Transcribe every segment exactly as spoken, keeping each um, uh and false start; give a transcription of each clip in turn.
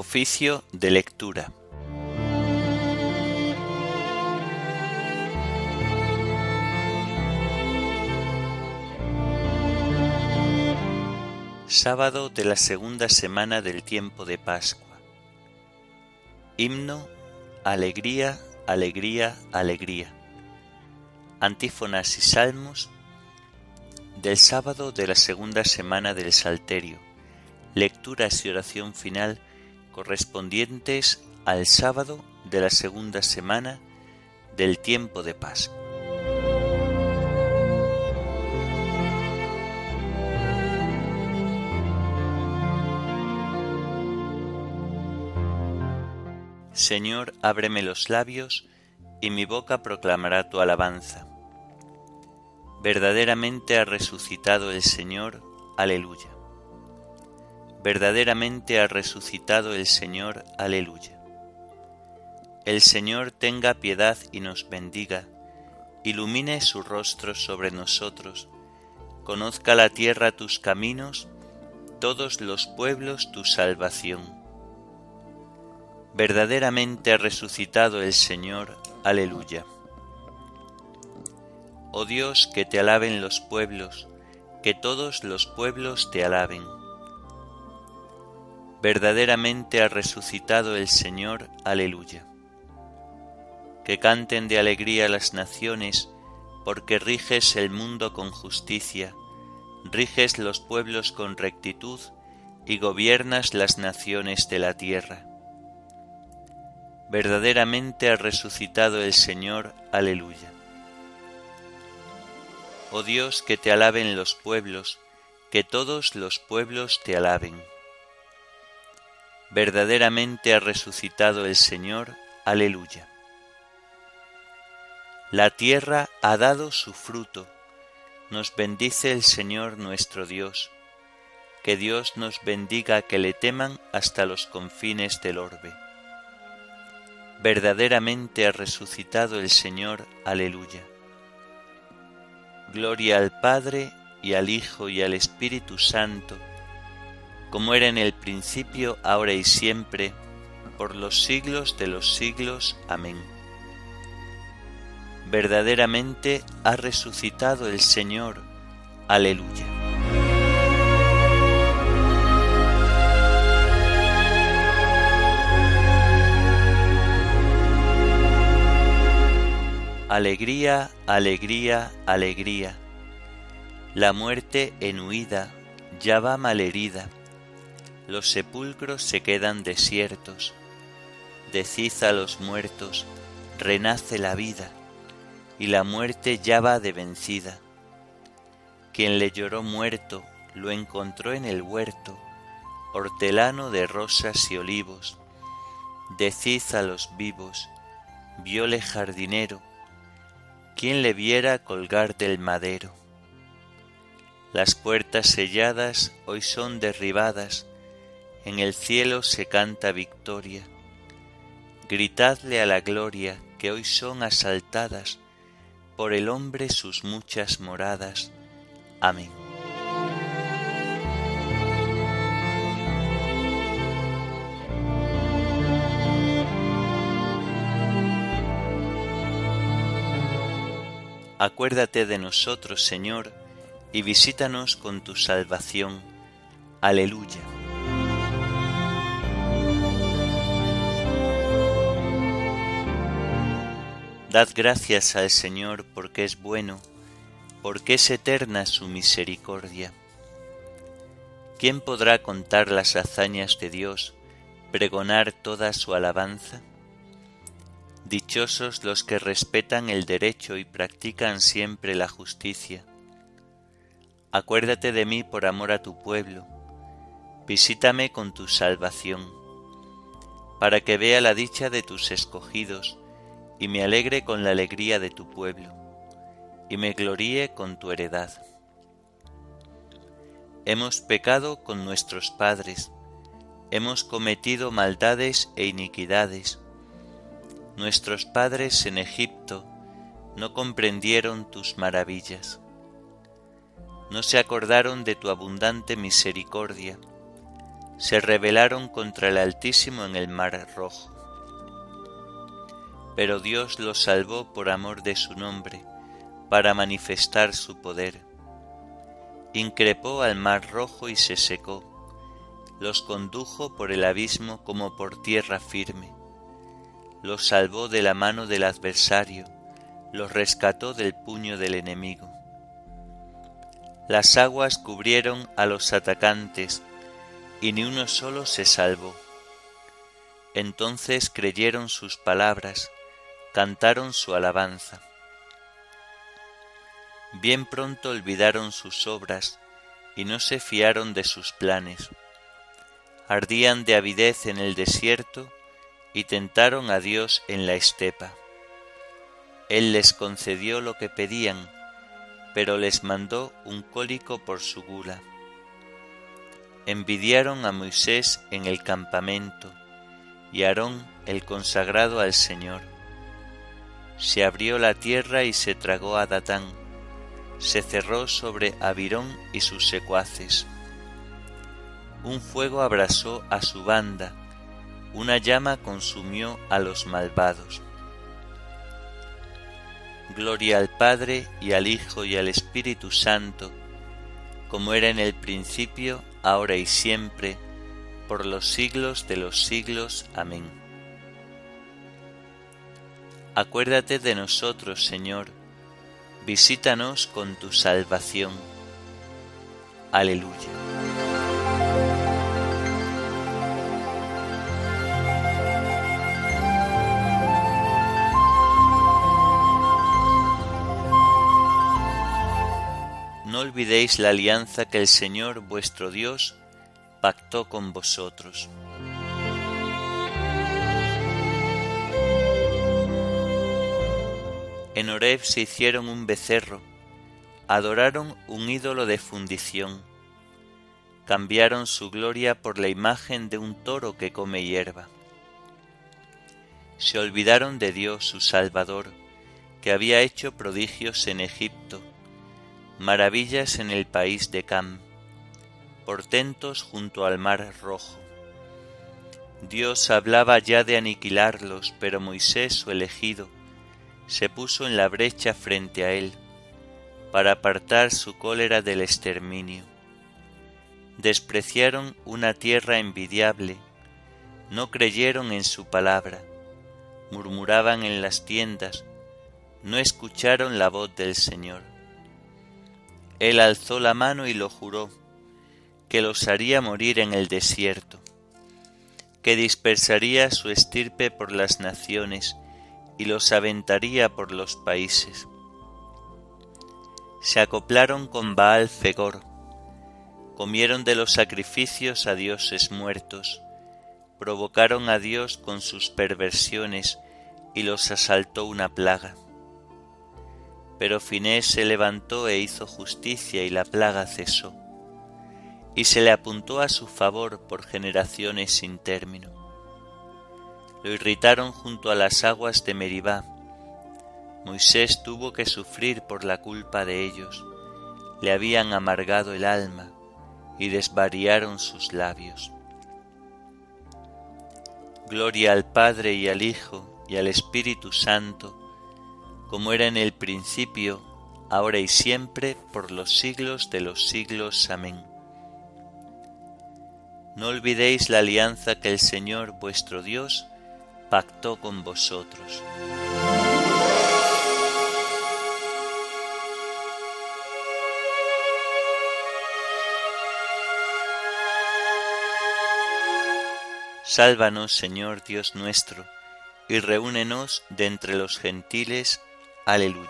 Oficio de lectura. Sábado de la segunda semana del tiempo de Pascua. Himno, alegría, alegría, alegría. Antífonas y salmos del sábado de la segunda semana del Salterio. Lecturas y oración final correspondientes al sábado de la segunda semana del tiempo de Pascua. Señor, ábreme los labios, y mi boca proclamará tu alabanza. Verdaderamente ha resucitado el Señor, aleluya. Verdaderamente ha resucitado el Señor, aleluya. El Señor tenga piedad y nos bendiga, ilumine su rostro sobre nosotros, conozca la tierra tus caminos, todos los pueblos tu salvación. Verdaderamente ha resucitado el Señor, aleluya. Oh Dios, que te alaben los pueblos, que todos los pueblos te alaben. Verdaderamente ha resucitado el Señor, aleluya. Que canten de alegría las naciones, porque riges el mundo con justicia, riges los pueblos con rectitud y gobiernas las naciones de la tierra. Verdaderamente ha resucitado el Señor, aleluya. Oh Dios, que te alaben los pueblos, que todos los pueblos te alaben. Verdaderamente ha resucitado el Señor, aleluya. La tierra ha dado su fruto, nos bendice el Señor nuestro Dios. Que Dios nos bendiga, que le teman hasta los confines del orbe. Verdaderamente ha resucitado el Señor, aleluya. Gloria al Padre, y al Hijo, y al Espíritu Santo, como era en el principio, ahora y siempre, por los siglos de los siglos. Amén. Verdaderamente ha resucitado el Señor, aleluya. Alegría, alegría, alegría. La muerte en huida ya va malherida. Los sepulcros se quedan desiertos. Decid a los muertos, renace la vida, y la muerte ya va de vencida. Quien le lloró muerto lo encontró en el huerto, hortelano de rosas y olivos. Decid a los vivos, viole jardinero, quien le viera colgar del madero. Las puertas selladas hoy son derribadas, en el cielo se canta victoria. Gritadle a la gloria, que hoy son asaltadas por el hombre sus muchas moradas. Amén. Acuérdate de nosotros, Señor, y visítanos con tu salvación. Aleluya. Dad gracias al Señor, porque es bueno, porque es eterna su misericordia. ¿Quién podrá contar las hazañas de Dios, pregonar toda su alabanza? Dichosos los que respetan el derecho y practican siempre la justicia. Acuérdate de mí por amor a tu pueblo, visítame con tu salvación, para que vea la dicha de tus escogidos, y me alegre con la alegría de tu pueblo, y me gloríe con tu heredad. Hemos pecado con nuestros padres, hemos cometido maldades e iniquidades. Nuestros padres en Egipto no comprendieron tus maravillas. No se acordaron de tu abundante misericordia, se rebelaron contra el Altísimo en el Mar Rojo. Pero Dios los salvó por amor de su nombre, para manifestar su poder. Increpó al Mar Rojo y se secó, los condujo por el abismo como por tierra firme, los salvó de la mano del adversario, los rescató del puño del enemigo. Las aguas cubrieron a los atacantes, y ni uno solo se salvó. Entonces creyeron sus palabras, cantaron su alabanza. Bien pronto olvidaron sus obras, y no se fiaron de sus planes. Ardían de avidez en el desierto, y tentaron a Dios en la estepa. Él les concedió lo que pedían, pero les mandó un cólico por su gula. Envidiaron a Moisés en el campamento, y a Aarón el consagrado al Señor. Se abrió la tierra y se tragó a Datán, se cerró sobre Abirón y sus secuaces. Un fuego abrasó a su banda, una llama consumió a los malvados. Gloria al Padre, y al Hijo, y al Espíritu Santo, como era en el principio, ahora y siempre, por los siglos de los siglos. Amén. Acuérdate de nosotros, Señor, visítanos con tu salvación. Aleluya. No olvidéis la alianza que el Señor vuestro Dios pactó con vosotros. En Horeb se hicieron un becerro, adoraron un ídolo de fundición, cambiaron su gloria por la imagen de un toro que come hierba. Se olvidaron de Dios su Salvador, que había hecho prodigios en Egipto, maravillas en el país de Cam, portentos junto al Mar Rojo. Dios hablaba ya de aniquilarlos, pero Moisés, su elegido, se puso en la brecha frente a él, para apartar su cólera del exterminio. Despreciaron una tierra envidiable, no creyeron en su palabra, murmuraban en las tiendas, no escucharon la voz del Señor. Él alzó la mano y lo juró, que los haría morir en el desierto, que dispersaría su estirpe por las naciones y los aventaría por los países. Se acoplaron con Baal Fegor, comieron de los sacrificios a dioses muertos, provocaron a Dios con sus perversiones y los asaltó una plaga. Pero Finés se levantó e hizo justicia y la plaga cesó, y se le apuntó a su favor por generaciones sin término. Lo irritaron junto a las aguas de Meribá. Moisés tuvo que sufrir por la culpa de ellos, le habían amargado el alma y desvariaron sus labios. Gloria al Padre y al Hijo y al Espíritu Santo, como era en el principio, ahora y siempre, por los siglos de los siglos. Amén. No olvidéis la alianza que el Señor vuestro Dios pactó con vosotros. Sálvanos, Señor Dios nuestro, y reúnenos de entre los gentiles. Aleluya.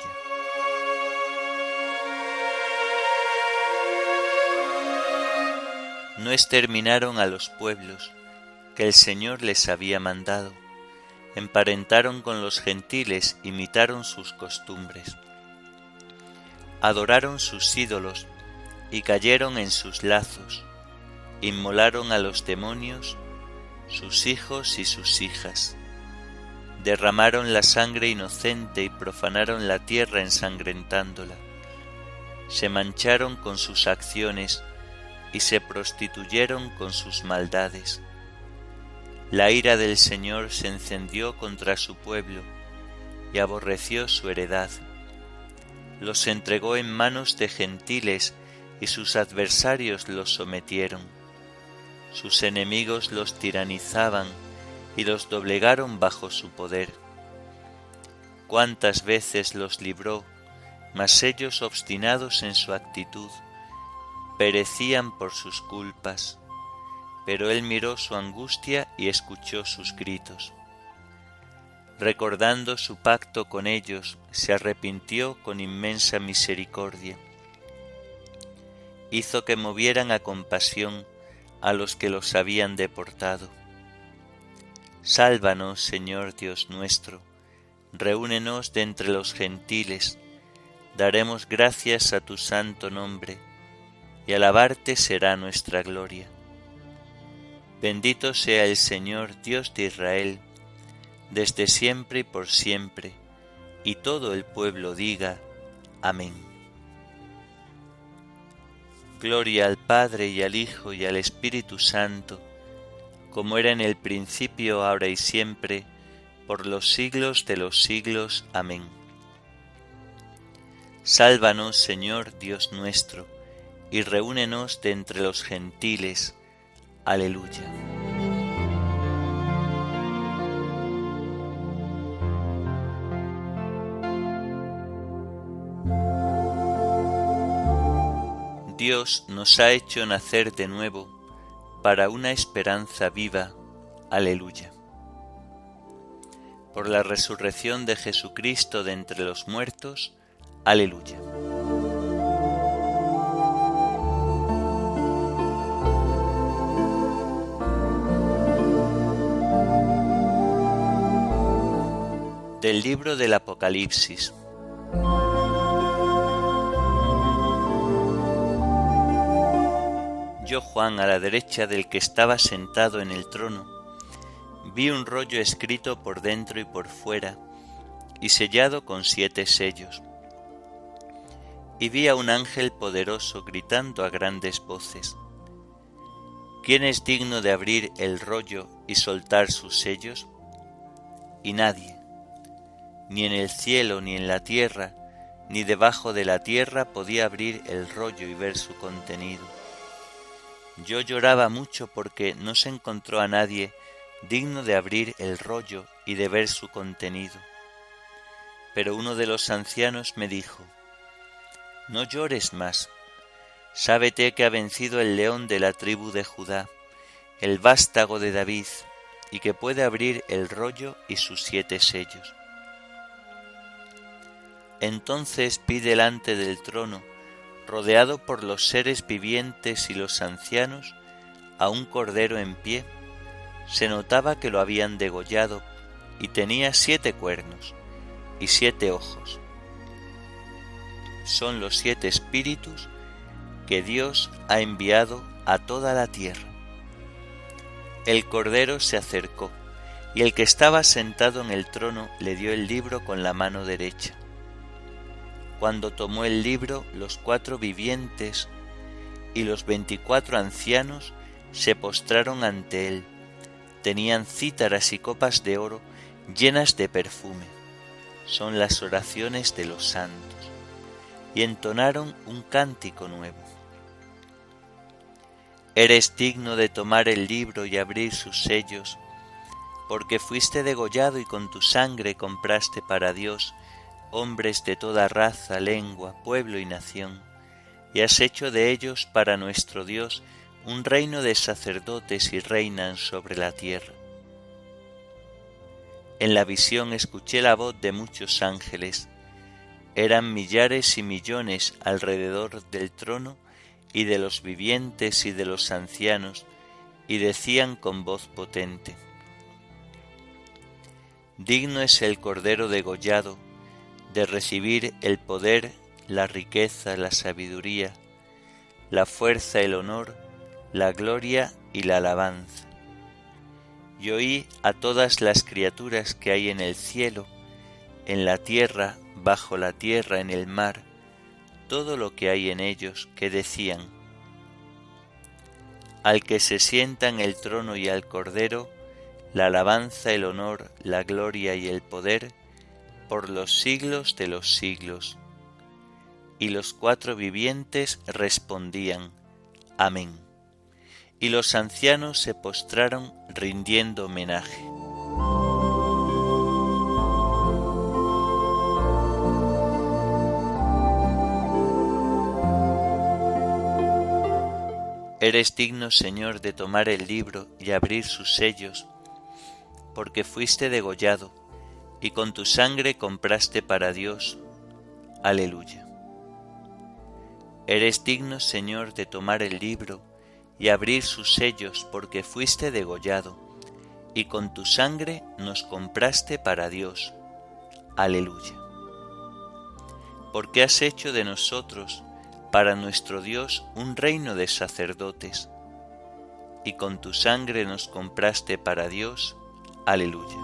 No exterminaron a los pueblos que el Señor les había mandado, emparentaron con los gentiles, imitaron sus costumbres. Adoraron sus ídolos y cayeron en sus lazos, inmolaron a los demonios, sus hijos y sus hijas. Derramaron la sangre inocente y profanaron la tierra ensangrentándola. Se mancharon con sus acciones, y se prostituyeron con sus maldades. La ira del Señor se encendió contra su pueblo y aborreció su heredad. Los entregó en manos de gentiles y sus adversarios los sometieron. Sus enemigos los tiranizaban y los doblegaron bajo su poder. Cuántas veces los libró, mas ellos, obstinados en su actitud, perecían por sus culpas. Pero él miró su angustia y escuchó sus gritos. Recordando su pacto con ellos, se arrepintió con inmensa misericordia. Hizo que movieran a compasión a los que los habían deportado. Sálvanos, Señor Dios nuestro, reúnenos de entre los gentiles, daremos gracias a tu santo nombre, y alabarte será nuestra gloria. Bendito sea el Señor Dios de Israel, desde siempre y por siempre, y todo el pueblo diga, amén. Gloria al Padre y al Hijo y al Espíritu Santo, como era en el principio, ahora y siempre, por los siglos de los siglos. Amén. Sálvanos, Señor Dios nuestro, y reúnenos de entre los gentiles. Aleluya. Dios nos ha hecho nacer de nuevo para una esperanza viva. Aleluya. Por la resurrección de Jesucristo de entre los muertos. Aleluya. Del libro del Apocalipsis. Yo, Juan, a la derecha del que estaba sentado en el trono, vi un rollo escrito por dentro y por fuera, y sellado con siete sellos. Y vi a un ángel poderoso gritando a grandes voces: ¿Quién es digno de abrir el rollo y soltar sus sellos? Y nadie, ni en el cielo, ni en la tierra, ni debajo de la tierra, podía abrir el rollo y ver su contenido. Yo lloraba mucho porque no se encontró a nadie digno de abrir el rollo y de ver su contenido. Pero uno de los ancianos me dijo: No llores más, sábete que ha vencido el león de la tribu de Judá, el vástago de David, y que puede abrir el rollo y sus siete sellos. Entonces vi delante del trono, rodeado por los seres vivientes y los ancianos, a un cordero en pie. Se notaba que lo habían degollado, y tenía siete cuernos y siete ojos. Son los siete espíritus que Dios ha enviado a toda la tierra. El cordero se acercó, y el que estaba sentado en el trono le dio el libro con la mano derecha. Cuando tomó el libro, los cuatro vivientes y los veinticuatro ancianos se postraron ante él. Tenían cítaras y copas de oro llenas de perfume. Son las oraciones de los santos. Y entonaron un cántico nuevo. Eres digno de tomar el libro y abrir sus sellos, porque fuiste degollado y con tu sangre compraste para Dios hombres de toda raza, lengua, pueblo y nación, y has hecho de ellos para nuestro Dios un reino de sacerdotes y reinan sobre la tierra. En la visión escuché la voz de muchos ángeles. Eran millares y millones alrededor del trono y de los vivientes y de los ancianos, y decían con voz potente: Digno es el Cordero degollado de recibir el poder, la riqueza, la sabiduría, la fuerza, el honor, la gloria y la alabanza. Y oí a todas las criaturas que hay en el cielo, en la tierra, bajo la tierra, en el mar, todo lo que hay en ellos, que decían: al que se sienta en el trono y al Cordero, la alabanza, el honor, la gloria y el poder, por los siglos de los siglos. Y los cuatro vivientes respondían: Amén. Y los ancianos se postraron rindiendo homenaje. Eres digno, Señor, de tomar el libro y abrir sus sellos, porque fuiste degollado, y con tu sangre compraste para Dios. Aleluya. Eres digno, Señor, de tomar el libro y abrir sus sellos, porque fuiste degollado, y con tu sangre nos compraste para Dios. Aleluya. Porque has hecho de nosotros, para nuestro Dios, un reino de sacerdotes, y con tu sangre nos compraste para Dios. Aleluya.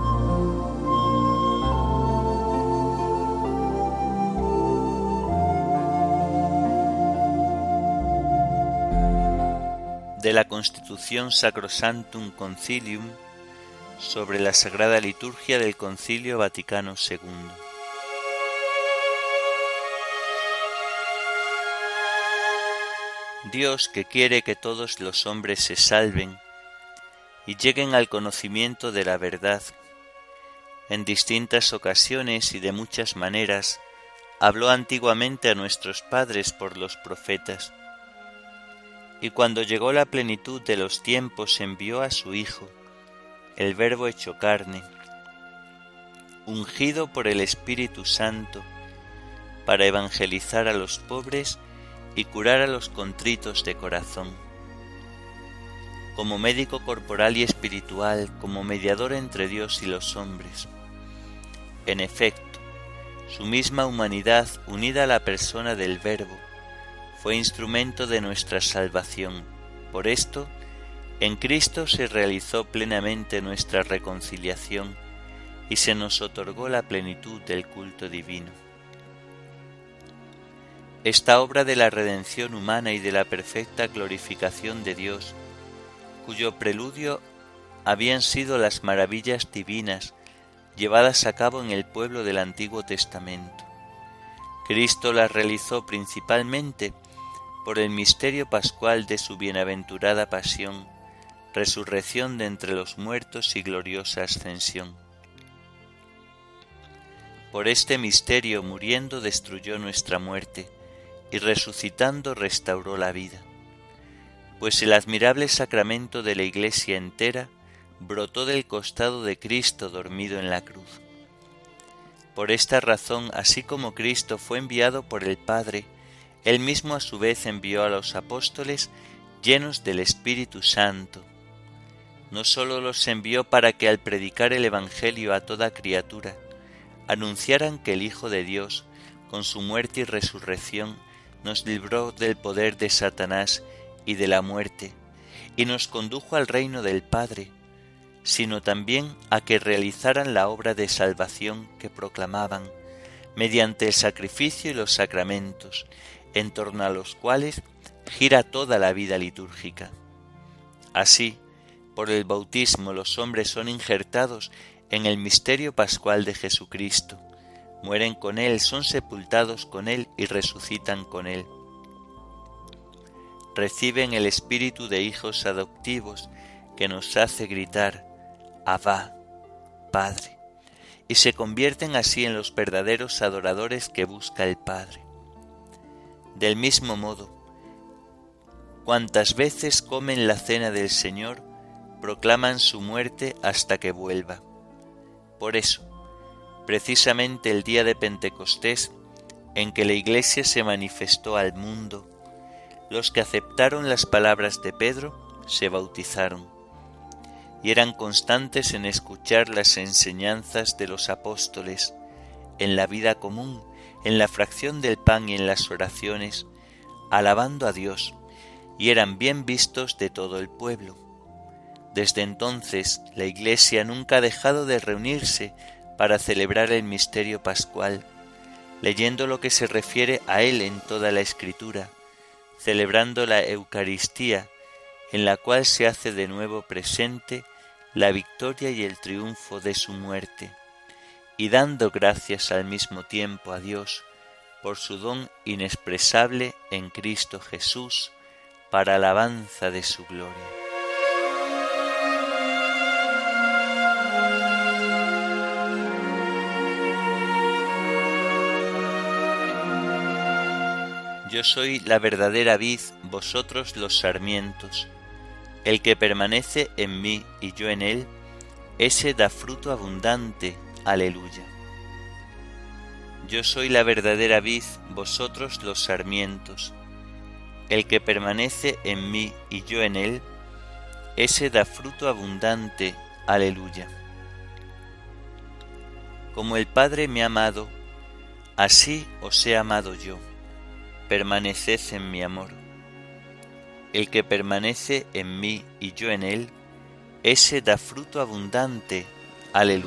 De la Constitución Sacrosanctum Concilium sobre la Sagrada Liturgia del Concilio Vaticano segundo. Dios, que quiere que todos los hombres se salven y lleguen al conocimiento de la verdad, en distintas ocasiones y de muchas maneras, habló antiguamente a nuestros padres por los profetas, y cuando llegó la plenitud de los tiempos envió a su Hijo, el Verbo hecho carne, ungido por el Espíritu Santo, para evangelizar a los pobres y curar a los contritos de corazón. Como médico corporal y espiritual, como mediador entre Dios y los hombres. En efecto, su misma humanidad, unida a la persona del Verbo, fue instrumento de nuestra salvación. Por esto, en Cristo se realizó plenamente nuestra reconciliación y se nos otorgó la plenitud del culto divino. Esta obra de la redención humana y de la perfecta glorificación de Dios, cuyo preludio habían sido las maravillas divinas llevadas a cabo en el pueblo del Antiguo Testamento. Cristo las realizó principalmente por el misterio pascual de su bienaventurada pasión, resurrección de entre los muertos y gloriosa ascensión. Por este misterio, muriendo, destruyó nuestra muerte, y resucitando restauró la vida, pues el admirable sacramento de la Iglesia entera brotó del costado de Cristo dormido en la cruz. Por esta razón, así como Cristo fue enviado por el Padre, Él mismo a su vez envió a los apóstoles llenos del Espíritu Santo. No sólo los envió para que al predicar el Evangelio a toda criatura, anunciaran que el Hijo de Dios, con su muerte y resurrección, nos libró del poder de Satanás y de la muerte, y nos condujo al reino del Padre, sino también a que realizaran la obra de salvación que proclamaban, mediante el sacrificio y los sacramentos, en torno a los cuales gira toda la vida litúrgica. Así, por el bautismo los hombres son injertados en el misterio pascual de Jesucristo, mueren con Él, son sepultados con Él y resucitan con Él. Reciben el espíritu de hijos adoptivos que nos hace gritar, Abba, Padre, y se convierten así en los verdaderos adoradores que busca el Padre. Del mismo modo, cuantas veces comen la cena del Señor, proclaman su muerte hasta que vuelva. Por eso, precisamente el día de Pentecostés, en que la Iglesia se manifestó al mundo, los que aceptaron las palabras de Pedro se bautizaron, y eran constantes en escuchar las enseñanzas de los apóstoles, en la vida común, en la fracción del pan y en las oraciones, alabando a Dios, y eran bien vistos de todo el pueblo. Desde entonces, la Iglesia nunca ha dejado de reunirse para celebrar el misterio pascual, leyendo lo que se refiere a él en toda la Escritura, celebrando la Eucaristía en la cual se hace de nuevo presente la victoria y el triunfo de su muerte, y dando gracias al mismo tiempo a Dios por su don inexpresable en Cristo Jesús, para alabanza de su gloria. Yo soy la verdadera vid, vosotros los sarmientos. El que permanece en mí y yo en él, ese da fruto abundante. Aleluya. Yo soy la verdadera vid, vosotros los sarmientos. El que permanece en mí y yo en él, ese da fruto abundante. Aleluya. Como el Padre me ha amado, así os he amado yo. Permaneced en mi amor. El que permanece en mí y yo en él, ese da fruto abundante. Aleluya.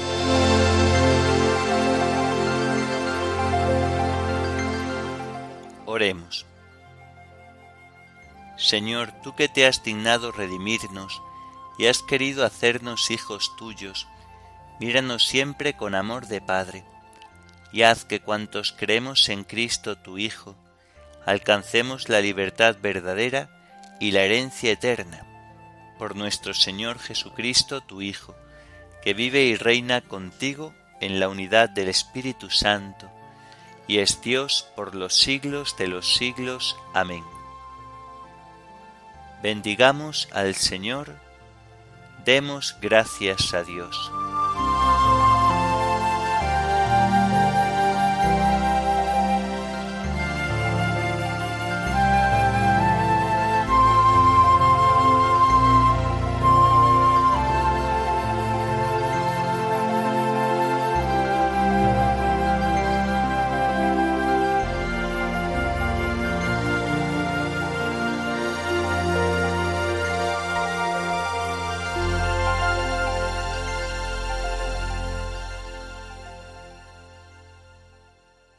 Oremos. Señor, tú que te has dignado redimirnos y has querido hacernos hijos tuyos, míranos siempre con amor de Padre, y haz que cuantos creemos en Cristo tu Hijo, alcancemos la libertad verdadera y la herencia eterna, por nuestro Señor Jesucristo tu Hijo, que vive y reina contigo en la unidad del Espíritu Santo, y es Dios por los siglos de los siglos. Amén. Bendigamos al Señor, demos gracias a Dios.